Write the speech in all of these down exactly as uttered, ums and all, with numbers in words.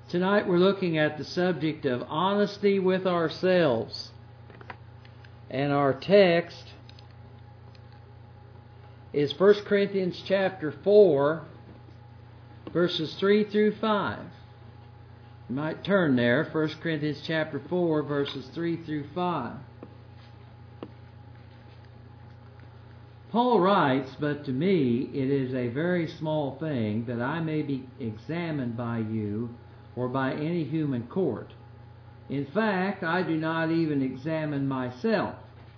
Tonight we're looking at the subject of honesty with ourselves. And our text is First Corinthians chapter four, verses three through five. You might turn there, First Corinthians chapter four, verses three through five. Paul writes, "But to me it is a very small thing that I may be examined by you or by any human court. In fact, I do not even examine myself.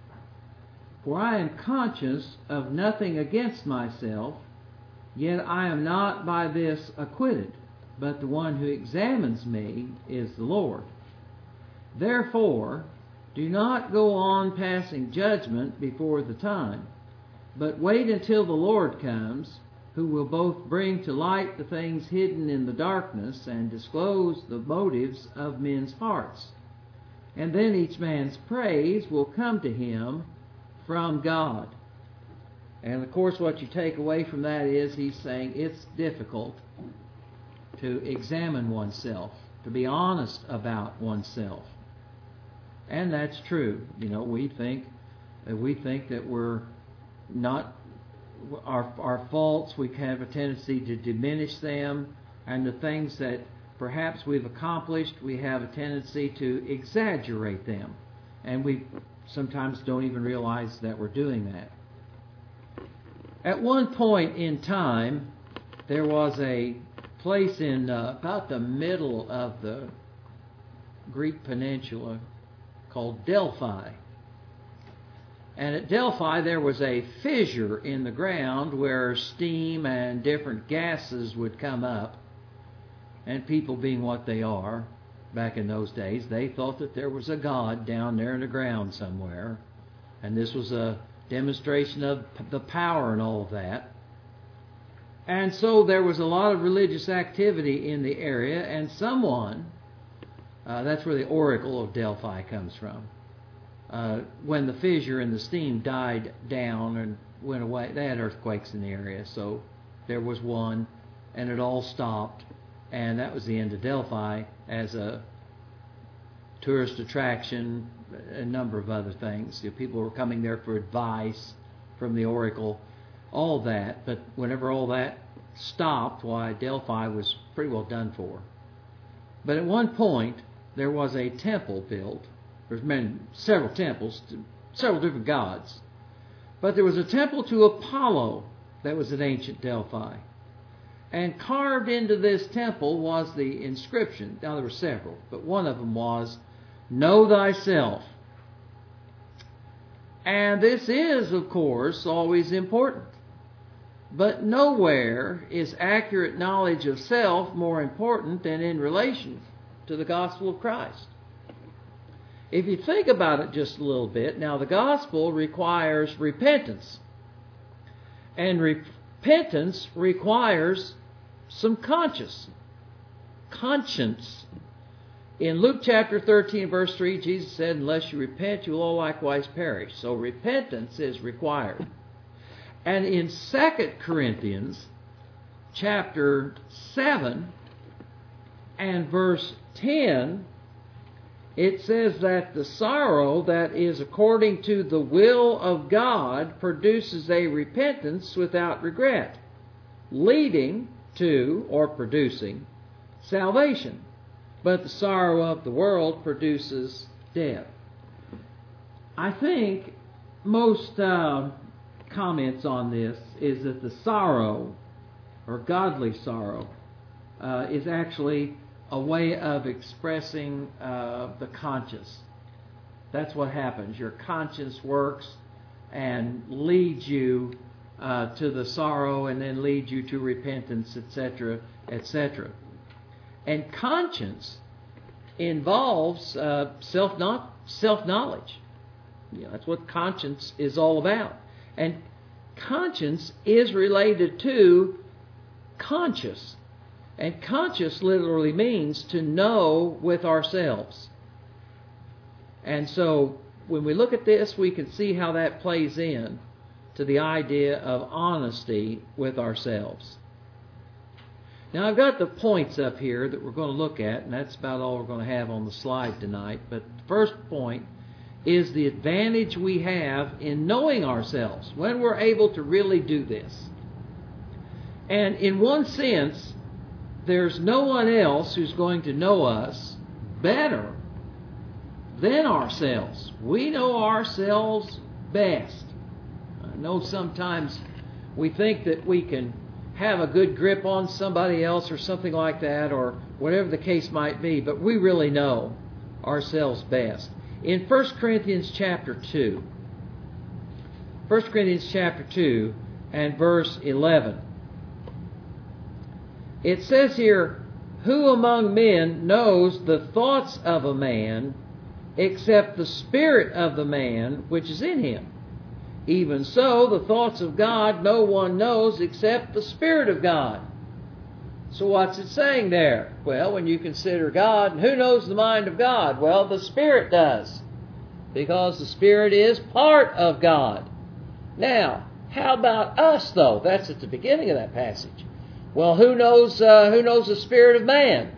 For I am conscious of nothing against myself, yet I am not by this acquitted, but the one who examines me is the Lord. Therefore, do not go on passing judgment before the time, but wait until the Lord comes, who will both bring to light the things hidden in the darkness and disclose the motives of men's hearts. And then each man's praise will come to him from God." And of course what you take away from that is he's saying it's difficult to examine oneself, to be honest about oneself. And that's true. You know, we think we think that we're not Our, our faults, we have a tendency to diminish them, and the things that perhaps we've accomplished, we have a tendency to exaggerate them. And we sometimes don't even realize that we're doing that. At one point in time, there was a place in uh, about the middle of the Greek peninsula called Delphi. And at Delphi there was a fissure in the ground where steam and different gases would come up. And people being what they are, back in those days, they thought that there was a God down there in the ground somewhere. And this was a demonstration of the power and all of that. And so there was a lot of religious activity in the area, and someone, uh, that's where the Oracle of Delphi comes from. Uh, when the fissure and the steam died down and went away, they had earthquakes in the area, so there was one, and it all stopped, and that was the end of Delphi as a tourist attraction, a number of other things. You know, people were coming there for advice from the Oracle, all that, but whenever all that stopped, why, Delphi was pretty well done for. But at one point, there was a temple built. There's been several temples to several different gods. But there was a temple to Apollo that was at ancient Delphi. And carved into this temple was the inscription. Now there were several, but one of them was, "Know thyself." And this is, of course, always important. But nowhere is accurate knowledge of self more important than in relation to the gospel of Christ. If you think about it just a little bit, now the gospel requires repentance. And repentance requires some conscience. Conscience. In Luke chapter thirteen, verse three, Jesus said, "Unless you repent, you will all likewise perish." So repentance is required. And in Second Corinthians chapter seven and verse ten, it says that the sorrow that is according to the will of God produces a repentance without regret, leading to, or producing, salvation. But the sorrow of the world produces death. I think most uh, comments on this is that the sorrow, or godly sorrow, uh, is actually a way of expressing uh, the conscience. That's what happens. Your conscience works and leads you uh, to the sorrow, and then leads you to repentance, et cetera, et cetera. And conscience involves uh, self not self-knowledge. You know, that's what conscience is all about. And conscience is related to conscious. And conscious literally means to know with ourselves. And so when we look at this, we can see how that plays in to the idea of honesty with ourselves. Now, I've got the points up here that we're going to look at, and that's about all we're going to have on the slide tonight. But the first point is the advantage we have in knowing ourselves when we're able to really do this. And in one sense, there's no one else who's going to know us better than ourselves. We know ourselves best. I know sometimes we think that we can have a good grip on somebody else or something like that, or whatever the case might be, but we really know ourselves best. In First Corinthians chapter two, First Corinthians chapter two and verse eleven, it says here, "Who among men knows the thoughts of a man except the spirit of the man which is in him? Even so, the thoughts of God no one knows except the Spirit of God." So what's it saying there? Well, when you consider God, who knows the mind of God? Well, the Spirit does, because the Spirit is part of God. Now, how about us, though? That's at the beginning of that passage. Well, who knows uh, who knows the spirit of man?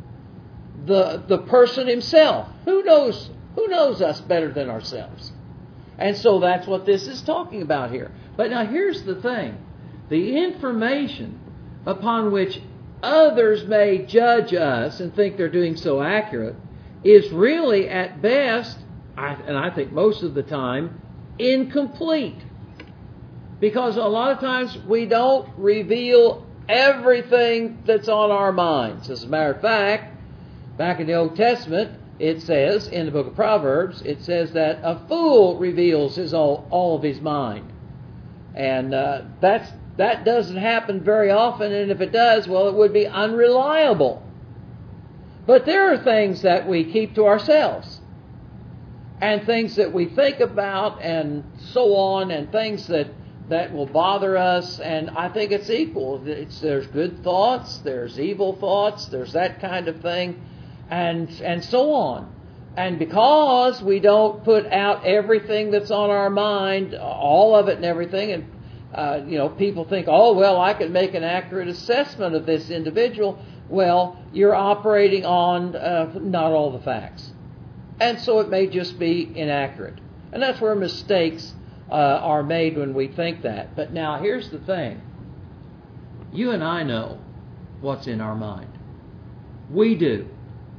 The the person himself. Who knows who knows us better than ourselves? And so that's what this is talking about here. But now here's the thing. The information upon which others may judge us and think they're doing so accurate is really at best, and I think most of the time, incomplete. Because a lot of times we don't reveal everything that's on our minds. As a matter of fact, back in the Old Testament, it says, in the book of Proverbs, it says that a fool reveals his all, all of his mind. And uh, that's, that doesn't happen very often, and if it does, well, it would be unreliable. But there are things that we keep to ourselves, and things that we think about, and so on, and things that, that will bother us, and I think it's equal. It's, there's good thoughts, there's evil thoughts, there's that kind of thing. And and so on. And because we don't put out everything that's on our mind, all of it and everything, and uh, you know, people think, oh, well, I can make an accurate assessment of this individual. Well, you're operating on uh, not all the facts. And so it may just be inaccurate. And that's where mistakes uh, are made when we think that. But now, here's the thing. You and I know what's in our mind. We do.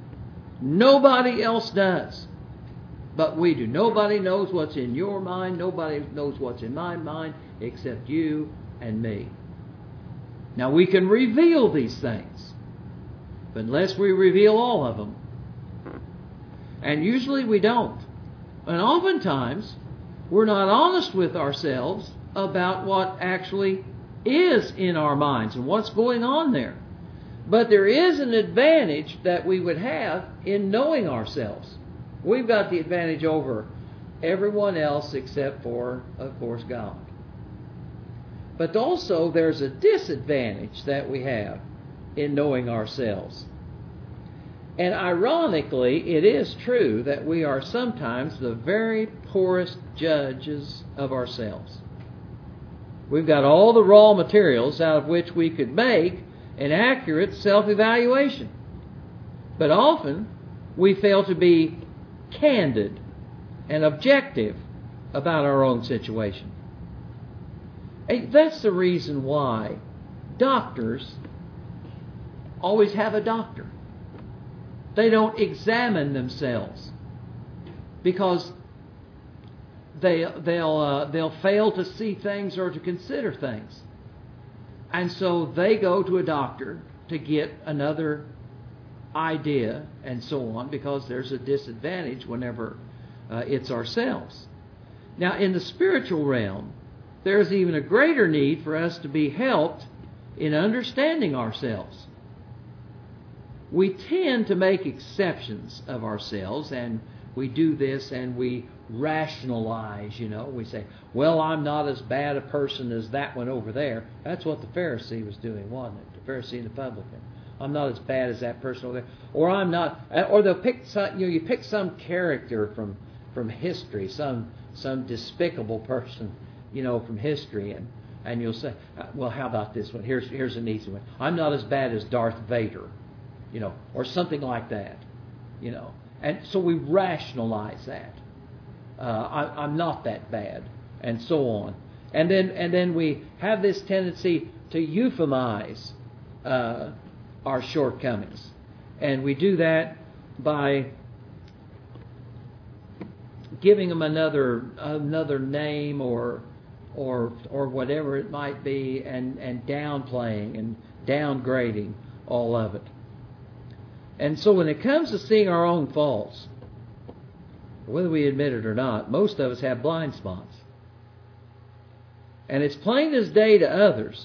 Nobody else does, but we do. Nobody knows what's in your mind. Nobody knows what's in my mind except you and me. Now, we can reveal these things, but unless we reveal all of them, and usually we don't. And oftentimes, we're not honest with ourselves about what actually is in our minds and what's going on there. But there is an advantage that we would have in knowing ourselves. We've got the advantage over everyone else except for, of course, God. But also there's a disadvantage that we have in knowing ourselves. And ironically, it is true that we are sometimes the very poorest judges of ourselves. We've got all the raw materials out of which we could make an accurate self-evaluation. But often, we fail to be candid and objective about our own situation. And that's the reason why doctors always have a doctor. They don't examine themselves because they, they'll, uh, they'll fail to see things or to consider things. And so they go to a doctor to get another idea and so on, because there's a disadvantage whenever uh, it's ourselves. Now, in the spiritual realm, there's even a greater need for us to be helped in understanding ourselves. We tend to make exceptions of ourselves, and we do this and we rationalize, you know. We say, well, I'm not as bad a person as that one over there. That's what the Pharisee was doing, wasn't it? The Pharisee and the publican. I'm not as bad as that person over there. Or I'm not, or they'll pick some, you know, you pick some character from, from history, some some despicable person, you know, from history. And And you'll say, well, how about this one? Here's here's an easy one. I'm not as bad as Darth Vader, you know, or something like that, you know. And so we rationalize that. Uh, I, I'm not that bad, and so on. And then and then we have this tendency to euphemize uh, our shortcomings, and we do that by giving them another another name or or or whatever it might be, and, and downplaying and downgrading all of it. And so when it comes to seeing our own faults, whether we admit it or not, most of us have blind spots. And it's plain as day to others.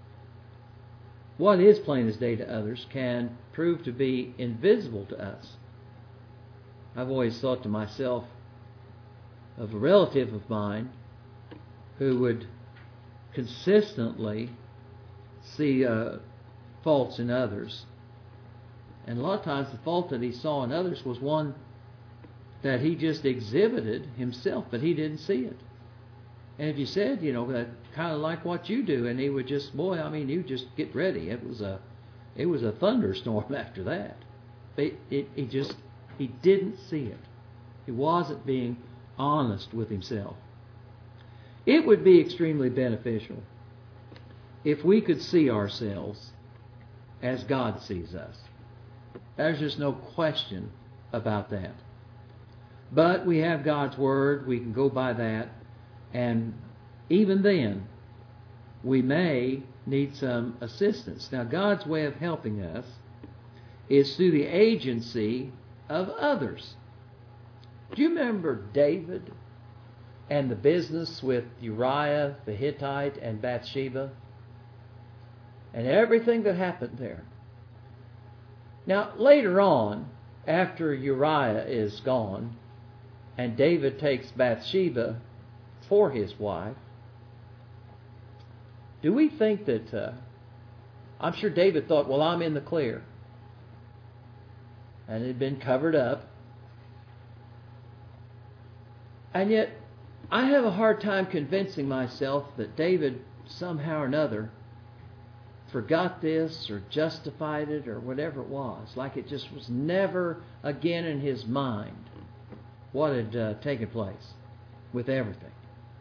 What is plain as day to others can prove to be invisible to us. I've always thought to myself of a relative of mine who would consistently see uh, faults in others. And a lot of times the fault that he saw in others was one that he just exhibited himself, but he didn't see it. And if you said, you know, that kind of like what you do, and he would just, boy, I mean, you just get ready. It was a, it was a thunderstorm after that. But it, he just, he didn't see it. He wasn't being honest with himself. It would be extremely beneficial if we could see ourselves as God sees us. There's just no question about that. But we have God's Word. We can go by that. And even then, we may need some assistance. Now, God's way of helping us is through the agency of others. Do you remember David and the business with Uriah the Hittite and Bathsheba? And everything that happened there. Now, later on, after Uriah is gone, and David takes Bathsheba for his wife, do we think that, uh, I'm sure David thought, well, I'm in the clear. And it had been covered up. And yet, I have a hard time convincing myself that David somehow or another forgot this or justified it or whatever it was. Like it just was never again in his mind what had uh, taken place with everything.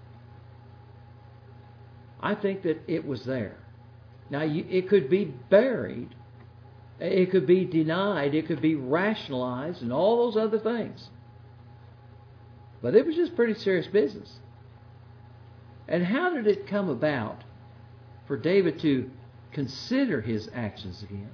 I think that it was there. Now, you, it could be buried. It could be denied. It could be rationalized and all those other things. But it was just pretty serious business. And how did it come about for David to consider his actions again?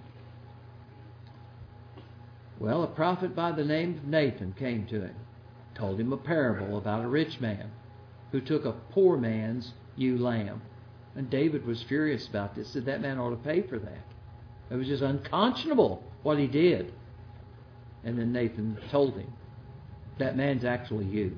Well, a prophet by the name of Nathan came to him, told him a parable about a rich man who took a poor man's ewe lamb. And David was furious about this, said that man ought to pay for that. It was just unconscionable what he did. And then Nathan told him, that man's actually you.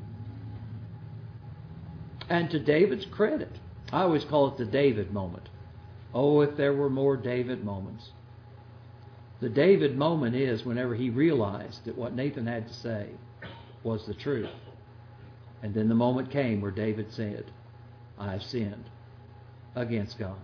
And to David's credit, I always call it the David moment. Oh, if there were more David moments. The David moment is whenever he realized that what Nathan had to say was the truth. And then the moment came where David said, I have sinned against God.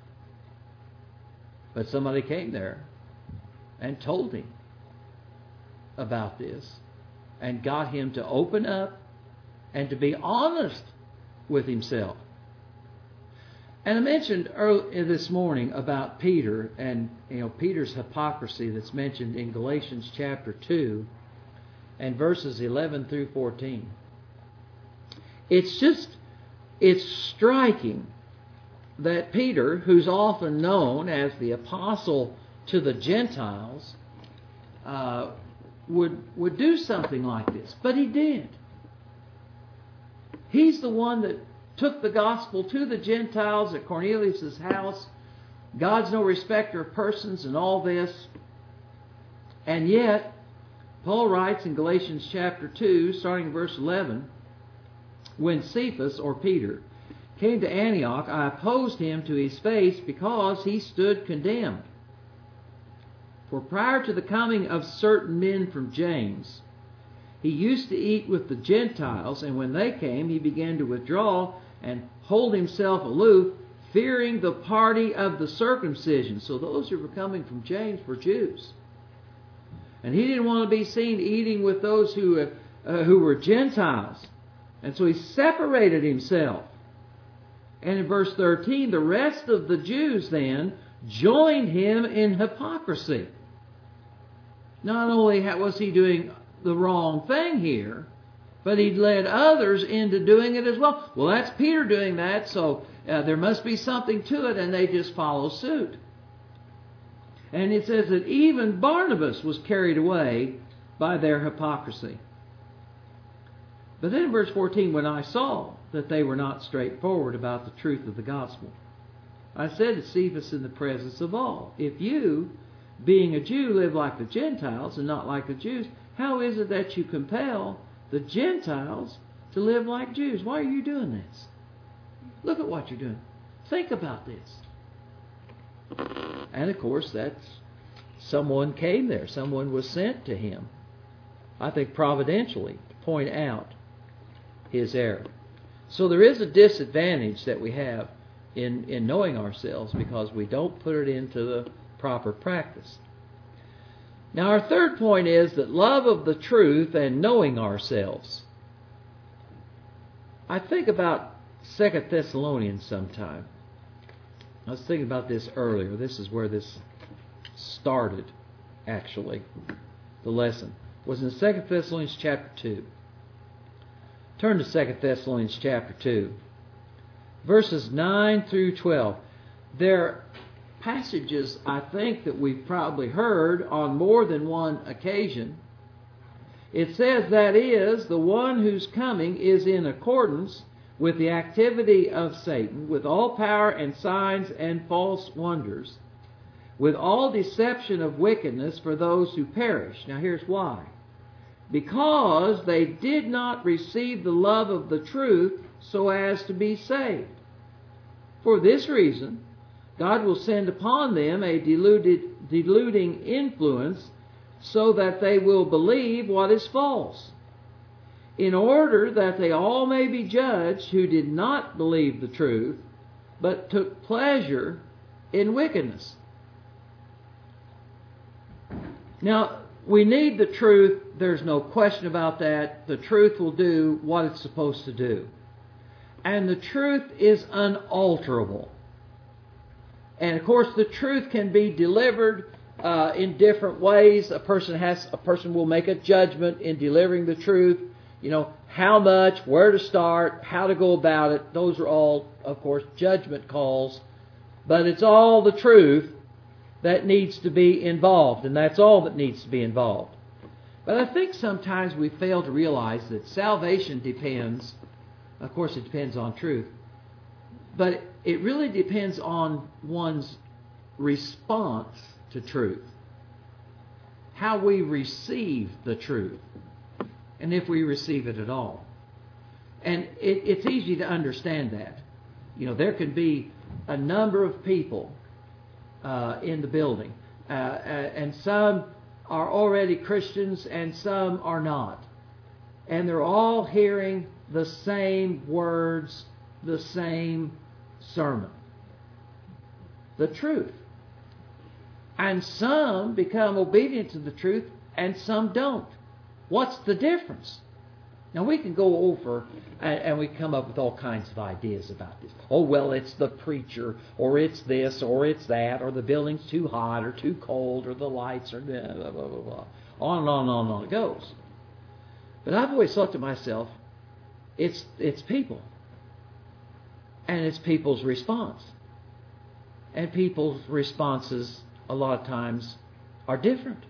But somebody came there and told him about this and got him to open up and to be honest with himself. And I mentioned earlier this morning about Peter and, you know, Peter's hypocrisy that's mentioned in Galatians chapter two and verses eleven through fourteen. It's just, it's striking that Peter, who's often known as the apostle to the Gentiles, uh, would would do something like this. But he did. He's the one that took the gospel to the Gentiles at Cornelius' house. God's no respecter of persons and all this. And yet, Paul writes in Galatians chapter two, starting in verse eleven, when Cephas, or Peter, came to Antioch, I opposed him to his face because he stood condemned. For prior to the coming of certain men from James, he used to eat with the Gentiles, and when they came, he began to withdraw and hold himself aloof, fearing the party of the circumcision. So those who were coming from James were Jews. And he didn't want to be seen eating with those who, uh, who were Gentiles. And so he separated himself. And in verse thirteen, the rest of the Jews then joined him in hypocrisy. Not only was he doing the wrong thing here, but he'd led others into doing it as well. Well, that's Peter doing that, so uh, there must be something to it, and they just follow suit. And it says that even Barnabas was carried away by their hypocrisy. But then in verse fourteen, when I saw that they were not straightforward about the truth of the gospel, I said to Cephas in the presence of all, if you, being a Jew, live like the Gentiles and not like the Jews, how is it that you compel the Gentiles to live like Jews? Why are you doing this? Look at what you're doing. Think about this. And of course, that's someone came there. Someone was sent to him, I think providentially, to point out his error. So there is a disadvantage that we have in, in knowing ourselves because we don't put it into the proper practice. Now our third point is that love of the truth and knowing ourselves. I think about Second Thessalonians sometime. I was thinking about this earlier. This is where this started, actually. The lesson was in Second Thessalonians chapter two. Turn to Second Thessalonians chapter two. Verses nine through twelve. They're passages, I think, that we've probably heard on more than one occasion. It says, that is, the one whose coming is in accordance with the activity of Satan, with all power and signs and false wonders, with all deception of wickedness for those who perish. Now here's why. Because they did not receive the love of the truth so as to be saved. For this reason, God will send upon them a deluded, deluding influence so that they will believe what is false, in order that they all may be judged who did not believe the truth, but took pleasure in wickedness. Now, we need the truth. There's no question about that. The truth will do what it's supposed to do. And the truth is unalterable. And of course, the truth can be delivered uh, in different ways. A person has, a person will make a judgment in delivering the truth. You know, how much, where to start, how to go about it. Those are all, of course, judgment calls. But it's all the truth that needs to be involved, and that's all that needs to be involved. But I think sometimes we fail to realize that salvation depends, of course it depends on truth, but it really depends on one's response to truth. How we receive the truth, and if we receive it at all. And it, it's easy to understand that. You know, there can be a number of people uh, in the building, uh, uh, and some are already Christians and some are not. And they're all hearing the same words, the same sermon. The truth. And some become obedient to the truth and some don't. What's the difference? Now we can go over and, and we come up with all kinds of ideas about this. Oh, well, it's the preacher, or it's this, or it's that, or the building's too hot, or too cold, or the lights are blah, blah, blah, blah, blah. On and on and on and on it goes. But I've always thought to myself, it's it's people. And it's people's response. And people's responses a lot of times are different.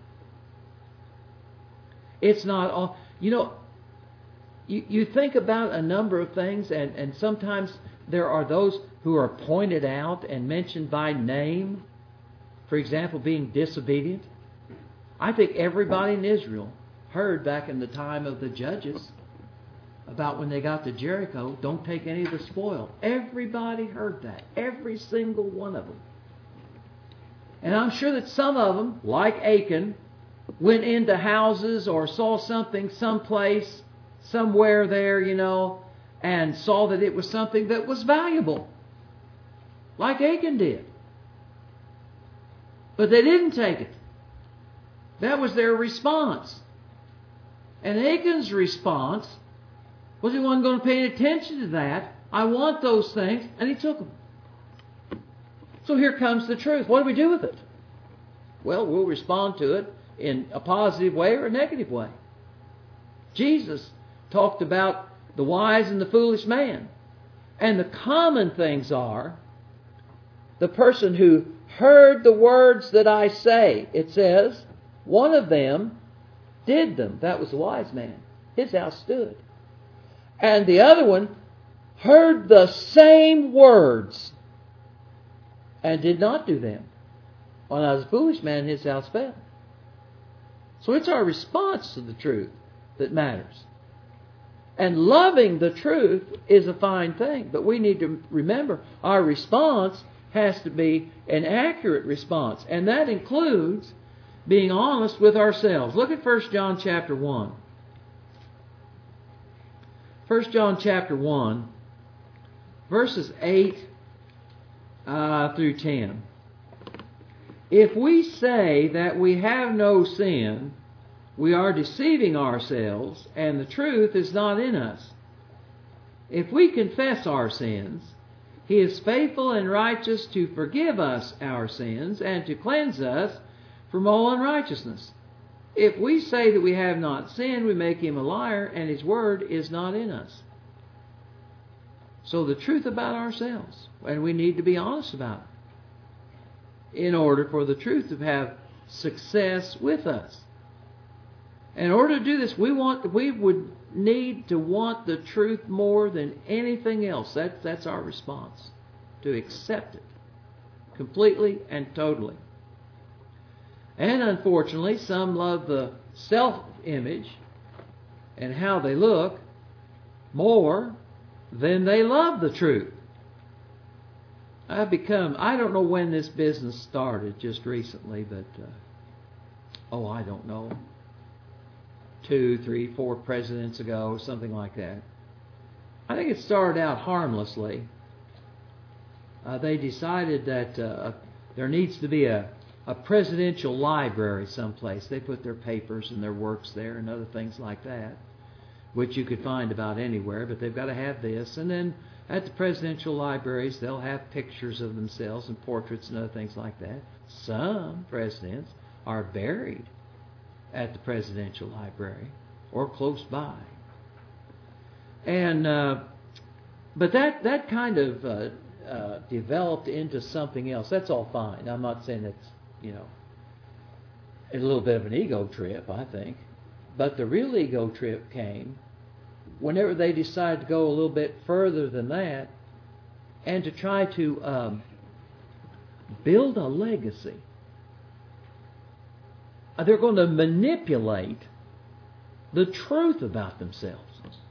It's not all, you know, you, you think about a number of things, and, and sometimes there are those who are pointed out and mentioned by name. For example, being disobedient. I think everybody in Israel heard back in the time of the judges about when they got to Jericho, don't take any of the spoil. Everybody heard that. Every single one of them. And I'm sure that some of them, like Achan, went into houses or saw something someplace, somewhere there, you know, and saw that it was something that was valuable. like Achan did. But they didn't take it. That was their response. And Achan's response was he wasn't going to pay attention to that. I want those things, and he took them. So here comes the truth. What do we do with it? Well, we'll respond to it in a positive way or a negative way. Jesus talked about the wise and the foolish man. And the common things are the person who heard the words that I say. It says, one of them did them. That was the wise man. His house stood. And the other one heard the same words and did not do them. When I was a foolish man, his house fell. So it's our response to the truth that matters. And loving the truth is a fine thing. But we need to remember our response has to be an accurate response. And that includes being honest with ourselves. Look at First John chapter one. First John chapter one, verses eight uh, through ten. If we say that we have no sin, we are deceiving ourselves, and the truth is not in us. If we confess our sins, He is faithful and righteous to forgive us our sins and to cleanse us from all unrighteousness. If we say that we have not sinned, we make Him a liar, and His word is not in us. So the truth about ourselves, and we need to be honest about it in order for the truth to have success with us. In order to do this, we want we would need to want the truth more than anything else. That, that's our response, to accept it completely and totally. And unfortunately, some love the self-image and how they look more than they love the truth. I've become, I don't know when this business started, just recently, but, uh, oh, I don't know, two, three, four presidents ago, something like that. I think it started out harmlessly. Uh, they decided that uh, there needs to be a, a presidential library someplace. They put their papers and their works there and other things like that, which you could find about anywhere, but they've got to have this. And then at the presidential libraries, they'll have pictures of themselves and portraits and other things like that. Some presidents are buried at the presidential library or close by. And uh, but that that kind of uh, uh, developed into something else. That's all fine. I'm not saying it's, you know, a little bit of an ego trip, I think. But the real ego trip came whenever they decided to go a little bit further than that and to try to um, build a legacy. They're going to manipulate the truth about themselves.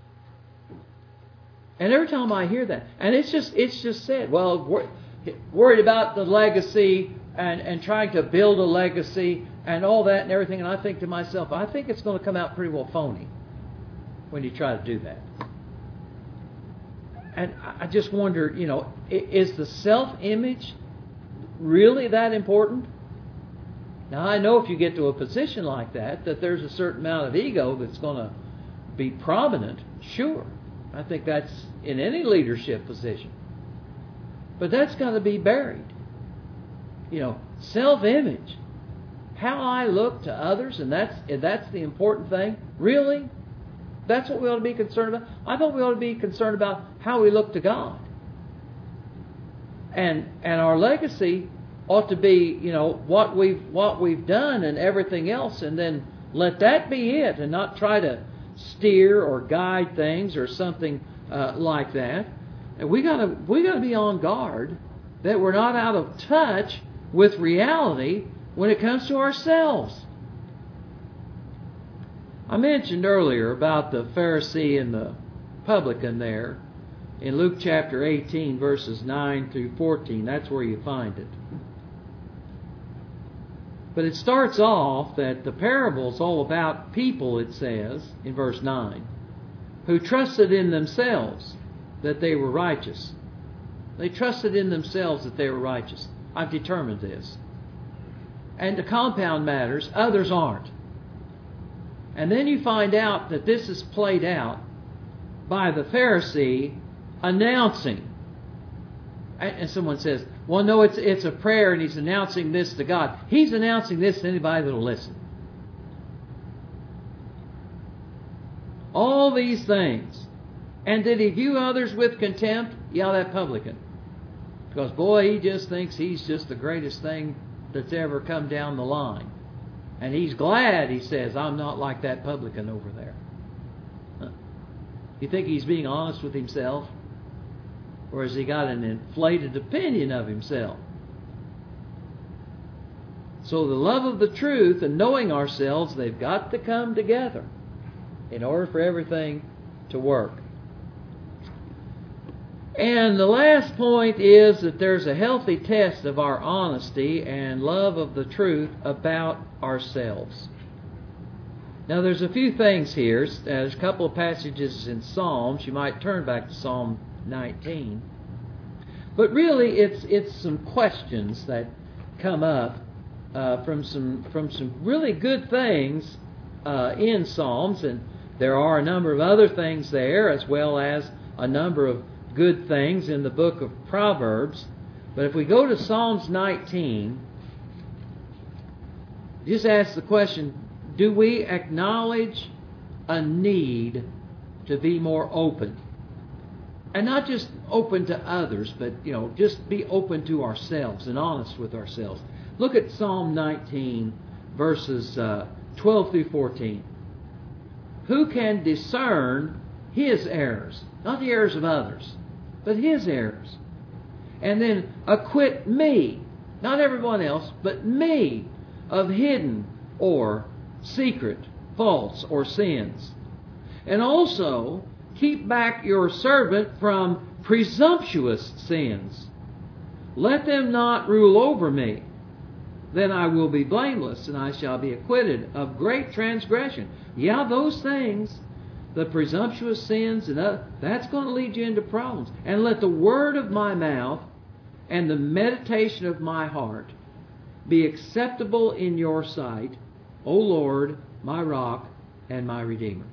And every time I hear that, and it's just it's just said, well, we're worried about the legacy and, and trying to build a legacy and all that and everything, and I think to myself, I think it's going to come out pretty well phony when you try to do that. And I just wonder, you know, is the self-image really that important? Now, I know if you get to a position like that, that there's a certain amount of ego that's going to be prominent, sure. I think that's in any leadership position. But that's got to be buried. You know, self-image. How I look to others, and that's and that's the important thing. Really? That's what we ought to be concerned about? I thought we ought to be concerned about how we look to God. And and our legacy ought to be, you know, what we've what we've done and everything else, and then let that be it, and not try to steer or guide things or something uh, like that. And we gotta we gotta be on guard that we're not out of touch with reality when it comes to ourselves. I mentioned earlier about the Pharisee and the publican there in Luke chapter eighteen, verses nine through fourteen. That's where you find it. But it starts off that the parable's all about people, it says, in verse nine, who trusted in themselves that they were righteous. They trusted in themselves that they were righteous. I've determined this. And to compound matters, others aren't. And then you find out that this is played out by the Pharisee announcing. And someone says, well, no, it's it's a prayer and he's announcing this to God. He's announcing this to anybody that will listen. All these things. And did he view others with contempt? Yeah, that publican. Because, boy, he just thinks he's just the greatest thing that's ever come down the line. And he's glad, he says, I'm not like that publican over there. Huh. You think he's being honest with himself? Or has he got an inflated opinion of himself? So the love of the truth and knowing ourselves, they've got to come together in order for everything to work. And the last point is that there's a healthy test of our honesty and love of the truth about ourselves. Now there's a few things here. There's a couple of passages in Psalms. You might turn back to Psalm nineteen. But really it's it's some questions that come up uh, from some from some really good things uh, in Psalms, and there are a number of other things there, as well as a number of good things in the book of Proverbs. But if we go to Psalms nineteen, just ask the question, do we acknowledge a need to be more open? And not just open to others, but, you know, just be open to ourselves and honest with ourselves. Look at Psalm nineteen, verses uh, twelve through fourteen. Who can discern his errors? Not the errors of others, but his errors. And then acquit me, not everyone else, but me, of hidden or secret faults or sins. And also keep back your servant from presumptuous sins. Let them not rule over me. Then I will be blameless, and I shall be acquitted of great transgression. Yeah, those things, the presumptuous sins, and other, that's going to lead you into problems. And let the word of my mouth and the meditation of my heart be acceptable in your sight, O Lord, my rock and my redeemer.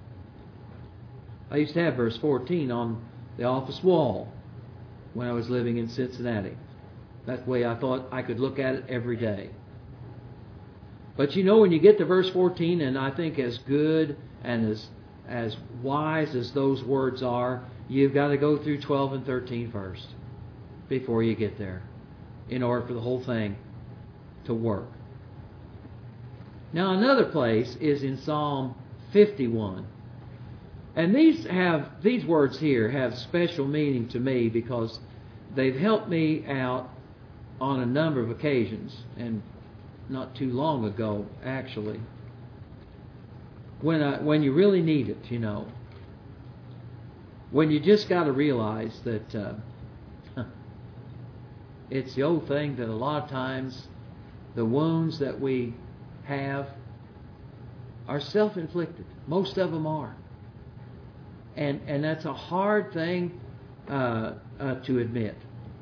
I used to have verse fourteen on the office wall when I was living in Cincinnati. That's the way I thought I could look at it every day. But you know, when you get to verse fourteen, and I think as good and as as wise as those words are, you've got to go through twelve and thirteen first before you get there, in order for the whole thing to work. Now another place is in Psalm fifty-one. And these have these words here have special meaning to me because they've helped me out on a number of occasions, and not too long ago, actually. When I, when you really need it, you know. When you just got to realize that uh, it's the old thing that a lot of times the wounds that we have are self-inflicted. Most of them are. And and that's a hard thing uh, uh, to admit.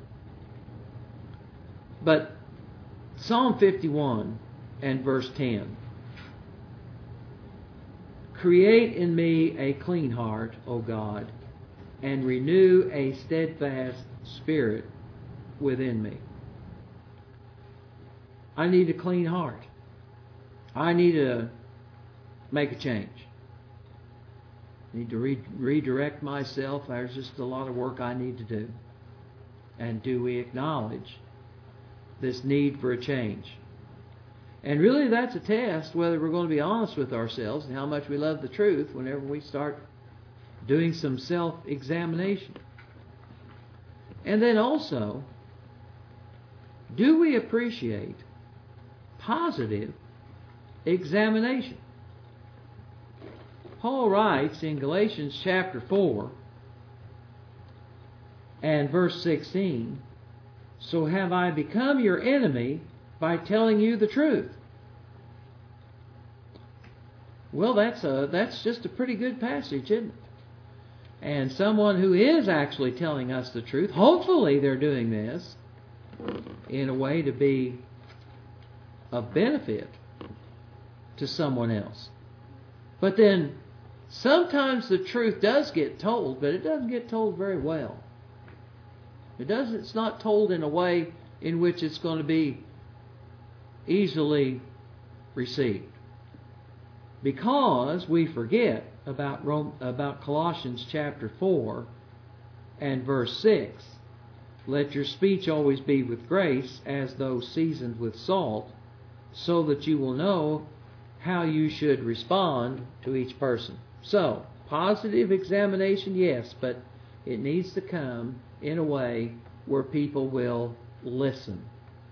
But Psalm fifty-one and verse ten. Create in me a clean heart, O God, and renew a steadfast spirit within me. I need a clean heart. I need to make a change. I need to re- redirect myself. There's just a lot of work I need to do. And do we acknowledge this need for a change? And really that's a test whether we're going to be honest with ourselves and how much we love the truth whenever we start doing some self-examination. And then also, do we appreciate positive examination? Paul writes in Galatians chapter four and verse sixteen, so have I become your enemy by telling you the truth? Well, that's a that's just a pretty good passage, isn't it? and someone who is actually telling us the truth, hopefully they're doing this in a way to be of benefit to someone else. But then sometimes the truth does get told, but it doesn't get told very well. It doesn't, it's not told in a way in which it's going to be easily received. Because we forget about Rome, about Colossians chapter four and verse six. Let your speech always be with grace, as though seasoned with salt, so that you will know how you should respond to each person. So, positive examination, yes, but it needs to come in a way where people will listen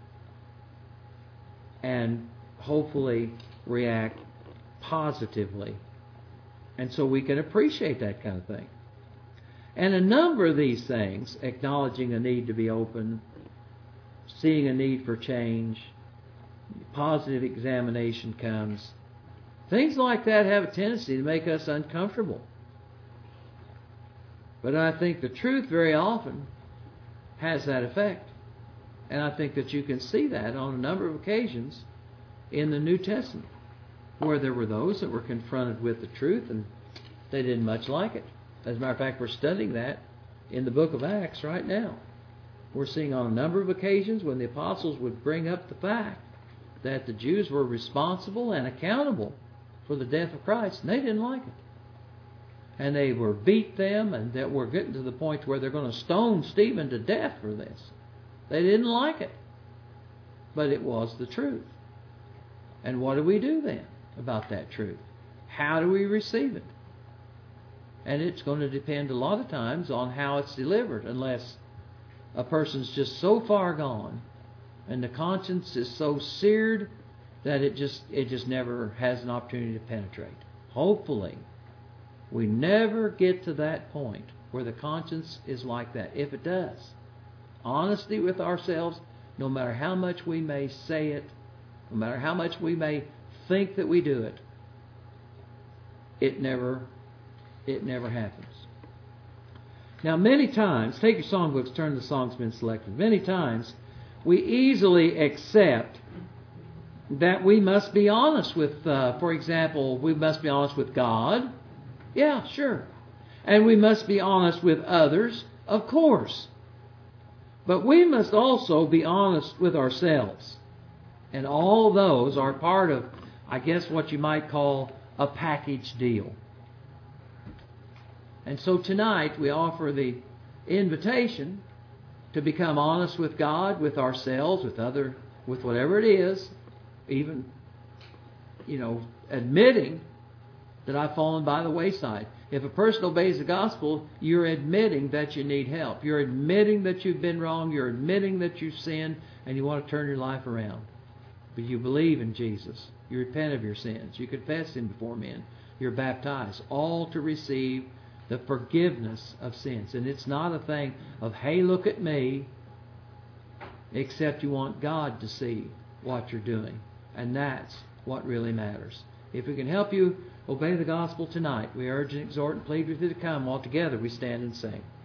and hopefully react positively. And so we can appreciate that kind of thing. And a number of these things, acknowledging a need to be open, seeing a need for change, positive examination comes. Things like that have a tendency to make us uncomfortable. But I think the truth very often has that effect. And I think that you can see that on a number of occasions in the New Testament, where there were those that were confronted with the truth and they didn't much like it. As a matter of fact, we're studying that in the book of Acts right now. We're seeing on a number of occasions when the apostles would bring up the fact that the Jews were responsible and accountable for the death of Christ, and they didn't like it. And they were beat them, and that we're getting to the point where they're going to stone Stephen to death for this. They didn't like it. But it was the truth. And what do we do then about that truth? How do we receive it? And it's going to depend a lot of times on how it's delivered, unless a person's just so far gone and the conscience is so seared that it just it just never has an opportunity to penetrate. Hopefully, we never get to that point where the conscience is like that. If it does, honesty with ourselves, no matter how much we may say it, no matter how much we may think that we do it, it never it never happens. Now, many times, take your songbooks, turn to the songs been selected. Many times, we easily accept that we must be honest with, uh, for example, we must be honest with God. Yeah, sure. And we must be honest with others, of course. But we must also be honest with ourselves. And all those are part of, I guess, what you might call a package deal. And so tonight we offer the invitation to become honest with God, with ourselves, with other, with whatever it is, even, you know, admitting that I've fallen by the wayside. If a person obeys the gospel, you're admitting that you need help. You're admitting that you've been wrong. You're admitting that you've sinned and you want to turn your life around. But you believe in Jesus. You repent of your sins. You confess Him before men. You're baptized, all to receive the forgiveness of sins. And it's not a thing of, hey, look at me, except you want God to see what you're doing. And that's what really matters. If we can help you obey the gospel tonight, we urge and exhort and plead with you to come. All together we stand and sing.